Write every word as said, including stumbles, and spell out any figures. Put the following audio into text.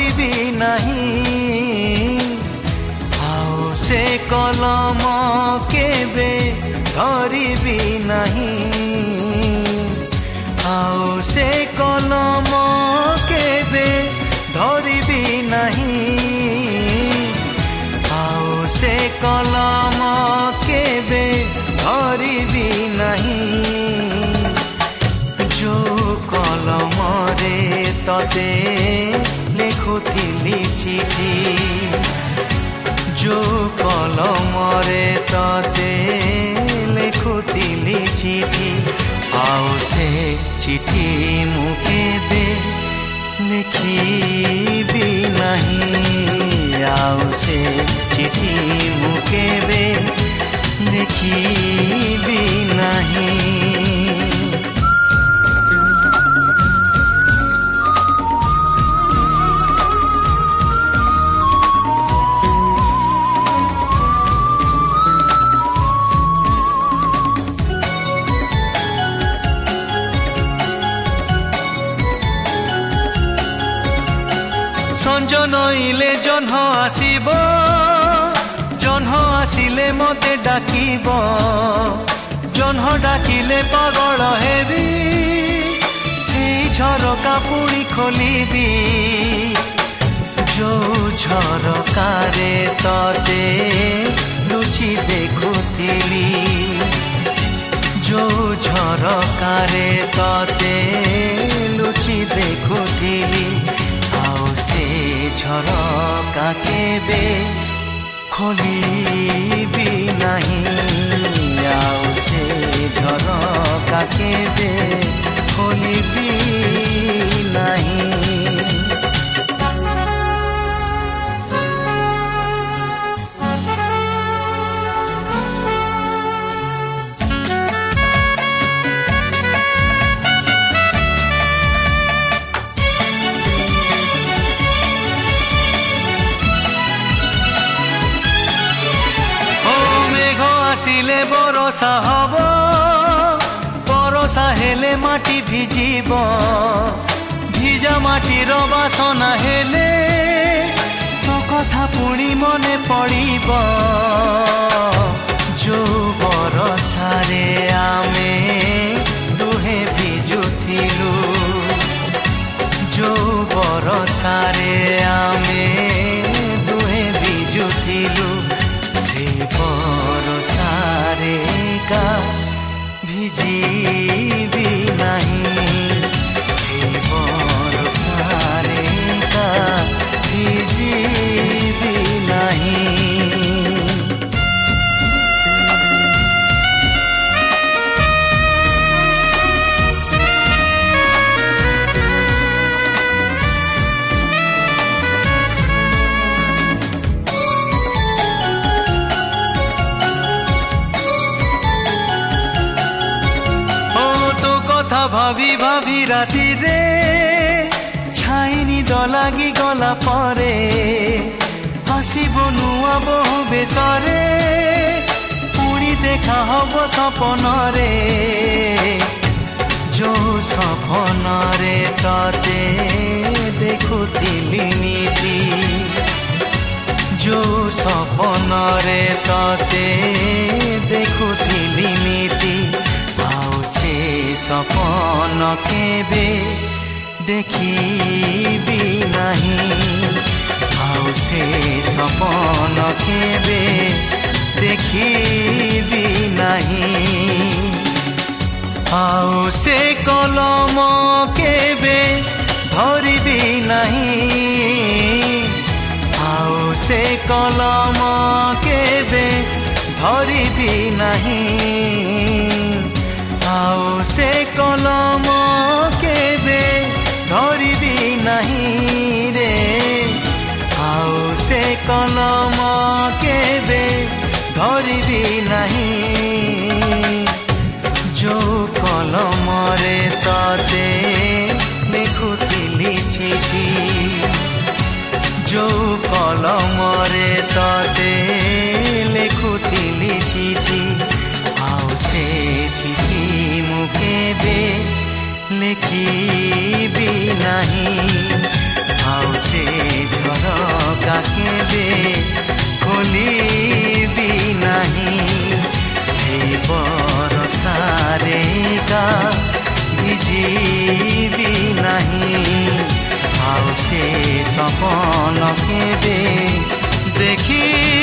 ଧରିବି ନାହିଁ ଆଉ ସେ କଲମ କେବେ ଧରିବି ନାହିଁ ଆଉ ସେ କଲମ କେବେ ଧରିବି ନାହିଁ ଆଉ ସେ କଲମ କେବେ ଧରିବି ନାହିଁ ଯୋଉ କଲମରେ ତତେ ଲେଖୁଥିଲି ଚିଠି ଯୋଉ କଲମରେ ତତେ ଲେଖୁଥିଲି ଚିଠି ଆଉ ସେ ଚିଠି ମୁଁ କେବେ ଲେଖିବି ନାହିଁ ଆଉ ସେ ଚିଠି ମୁଁ କେବେ ଲେଖିବି ନାହିଁ সঞ্জ নইলে জহ্ন আসিব জহ্ন আসিলে মতে ডাকিব জহ্ন ডাকিলে পাগল হেবি সেই ঝরকা পুଣି খোলিবি ଯୋଉ ଝରକାରେ ତତେ ଲୁଚି ଦେଖୁଥିଲି ଯୋଉ ଝରକାରେ ତତେ ଲୁଚି ଦେଖୁଥିଲି ଆଉ ସେ ଝରକା କେବେ ଖୋଲିବି ନାହିଁ ଆଉ ସେ ଝରକା କେବେ ଖୋଲିବି ନାହିଁ আসিলে বরষা হব বরষা হেলে মাটি ভিজিব ভিজা মাটির বাসনা হেলে তো কথা পুଣି মনে পড়িব ଯୋଉ বরষারে ଆମେ ଦୁହେଁ ଭିଜୁଥିଲୁ ଯୋଉ বরষারে ଆମେ ଦୁହେଁ ଭିଜୁଥିଲୁ ସେ ବରଷାରେ କା ଭିଜିବି ନାହିଁ ସେ ବରଷାରେ କା ଭିଜିବି ନାହିଁ ভাবি ভাবি রাতিরে ছাই নিদ লাগি গলা পরে আসিব নুয়া বহু বেশরে পুଣି দেখা হব সপনরে ଯୋଉ ସପନରେ ତତେ ଦେଖୁଥିଲି ନିତି ଯୋଉ ସପନରେ ତତେ ଦେଖୁଥିଲି ନିତି ଆଉ ସେ ସପନ କେବେ ଦେଖିବି ନାହିଁ ଆଉ ସେ ସପନ କେବେ ଦେଖିବି ନାହିଁ ଆଉ ସେ କଲମ କେବେ ଧରିବି ନାହିଁ ଆଉ ସେ କଲମ କେବେ ଧରିବି ନାହିଁ ଆଉ ସେ କଲମ କେବେ ଧରିବି ନାହିଁ ରେ ଆଉ ସେ କଲମ କେବେ ଧରିବି ନାହିଁ ଯୋଉ କଲମରେ ତତେ ଲେଖୁଥିଲି ଚିଠି ଯୋଉ କଲମରେ ତତେ ଲେଖୁଥିଲି ଚିଠି ଆଉ ସେ ଚିଠି ମୁଁ କେବେ ଲେଖିବି ନାହିଁ ଆଉ ସେ କେବେ ଖୋଲିବି ନାହିଁ ସେ ବରସାରେ ଗା ଭିଜିବି ନାହିଁ ଆଉ ସେ ସପନ କେବେ ଦେଖିବି